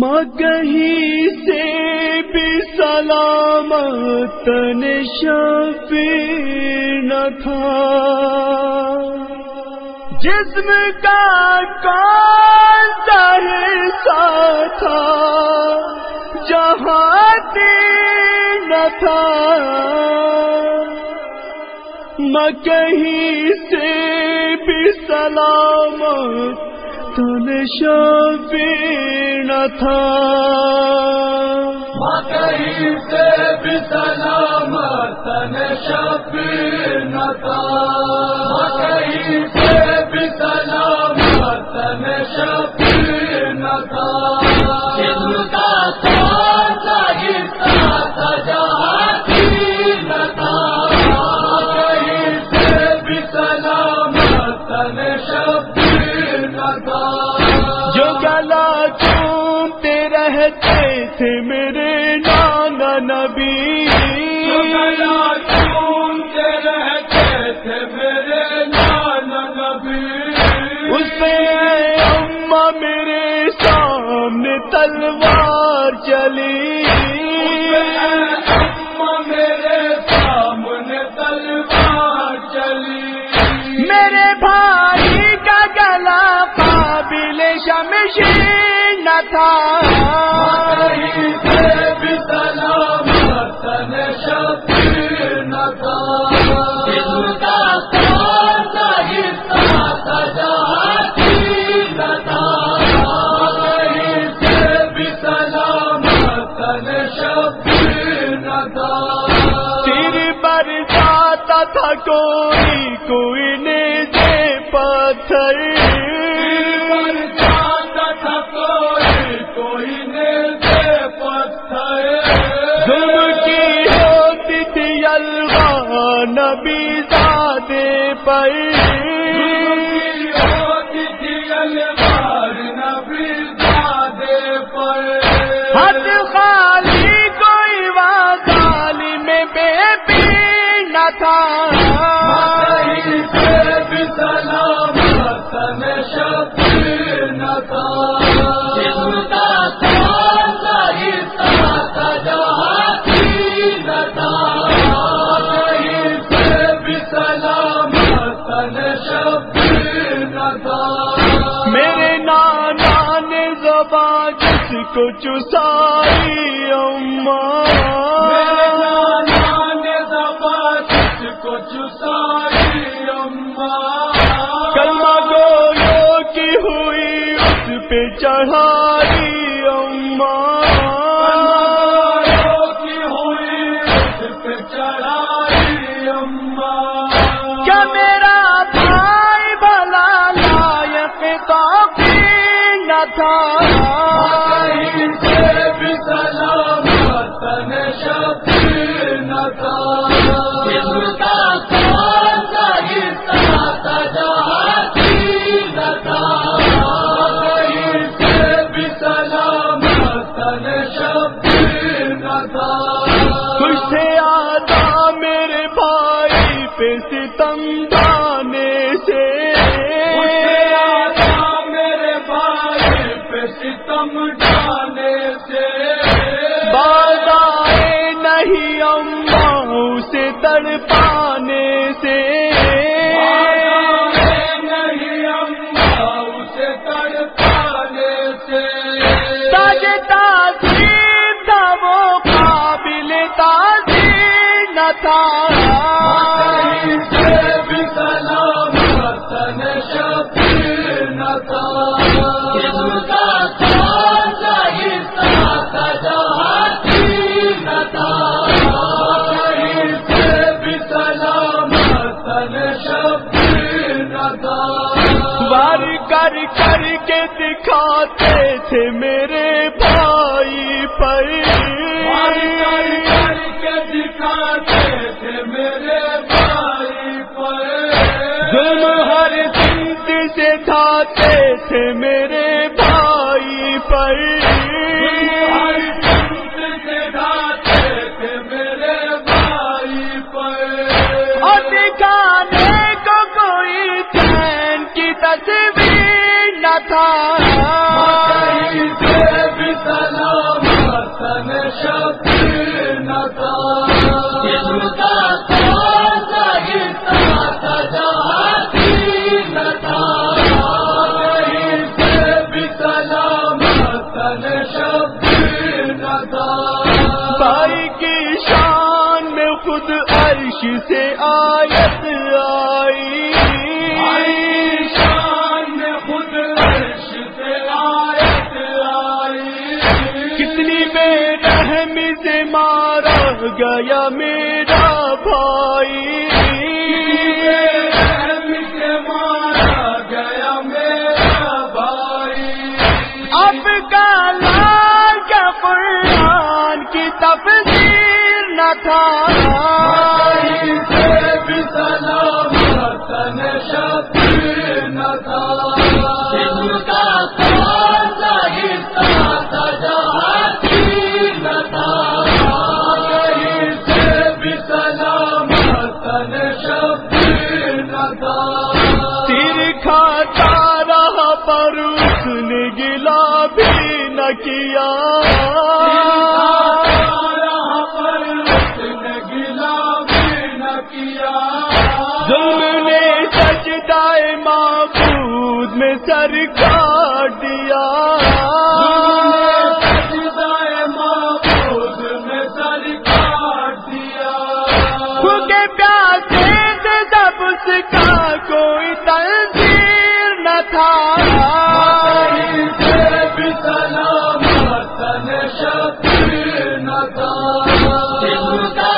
ماں کہیں سے بھی سلامت شفیع نہ تھا، جسم کا کون سا حصہ تھا جہاں دل نہ تھا، ماں کہیں سے بھی سلامت شفیع نہ تھا، ماں کہیں سے بھی سلامت شفیع نہ تھا، ماں کہیں سے بھی سلامت شفیع نہ تھا، جسم کا کون سا حصہ تھا جہاں دل نہ تھا، ماں کہیں سے بھی سلامت شفیع نہ تھا، جو گلا چومتے رہتے تھے میرے نانا نبی، جو گلا چومتے رہتے تھے میرے نانا نبی، اس پہ اے اماں میرے سامنے تلوار چلی، اماں میرے سامنے تلوار چلی، میرے بھائی کا گلا قابل شمشیر نہ تھا، کہیں سے بھی سلامت شفیع نہ تھا، جسم کا کون سا حصہ تھا جہاں دل نہ تھا، کہیں سے بھی سلامت شفیع نہ تھا، تیر پر جاتا تھا کوئی نیزے پتھر، جاتا تھا کوئی نیزے پتھر، ظلم کی ہوتی تھی الغا نبی زادے پر، ہوتی تھی الوار نبی زادے پر، ہاتھ خالی کوئی وادالی میں بے پیر نہ تھا، کہیں سے بھی سلامت شفیع نہ تھا، جسم کا کون سا حصہ تھا جہاں دل نہ تھا، کہیں سے بھی سلامت شفیع نہ تھا، میرے نانا نے زبان جس کو چسائی اماں، میرے نانا نے زبان جس کو چسائی اماں، کلمہ گویوں کی ہوئی اس پہ چڑھائی اماں، کی ہوئی اس پہ چڑھائی اماں، کیا میرا بھائی بھلا لائق توقیر نہ تھا، کہیں سے بھی سلامت شفیع نہ تھا، جسم کا کون سا حصہ تھا جہاں دل نہ تھا، کہیں سے بھی سلامت شفیع نہ تھا، کچھ سے آتا میرے بھائی پہ ستم ڈھانے سے، میرے بھائی پہ ستم ڈھانے سے، باز آئے نہیں اماں اسے تڑپانے سے، نہیں اماں اسے تڑپانے سے، تاج تاثیر تھا وہ قابل تاثیر نہ تھا، کہیں سے بھی سلامت شفیع نہ تھا، جسم کا کون سا حصہ تھا جہاں دل نہ تھا، کہیں سے بھی سلامت شفیع نہ تھا، وار کر کر کے دکھاتے تھے میرے بھائی پر، کر کے دکھاتے تھے میرے بھائی پر، ظلم ہر سمت سے کھاتے تھے میرے بھائی پر، ہر سمت سے کھاتے تھے میرے بھائی پر، اور دکھانے کو کوئی چین کی تصویر نہ تھا، کہیں سے بھی اتنی بے رحمی سے مارا گیا میرا بھائی، مارا گیا میرا بھائی، اب کلام کا قرآن کی تفسیر نہ تھا، بھی سلامت شبیر نہ تھا، جن کا سوال حصہ جہاں نہ تھا، کہیں سے بھی سلامت شبیر نہ تھا، تیر کھاتا رہا پر اس نے گلا بھی نہ کیا، ظلم نے سجدہ معبود میں سر کاٹ دیا، بھوکے پیاسے سے جب اس کا کوئی تنظیر نہ تھا، شبیر نہ تھا، جن کا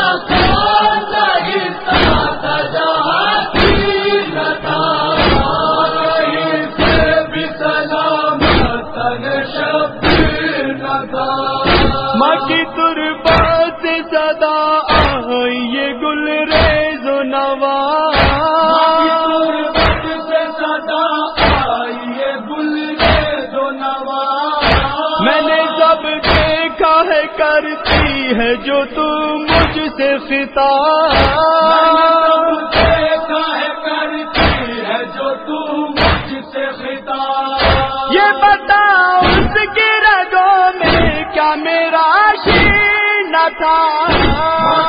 ماں کی تربت سے صدا آئی یہ گل ریز و نوا، میں نے سب دیکھا ہے کرتی ہے جو تو مجھ سے خطاب، یہ بتا اس کی رگوں میں کیا میرا شیر نہ تھا،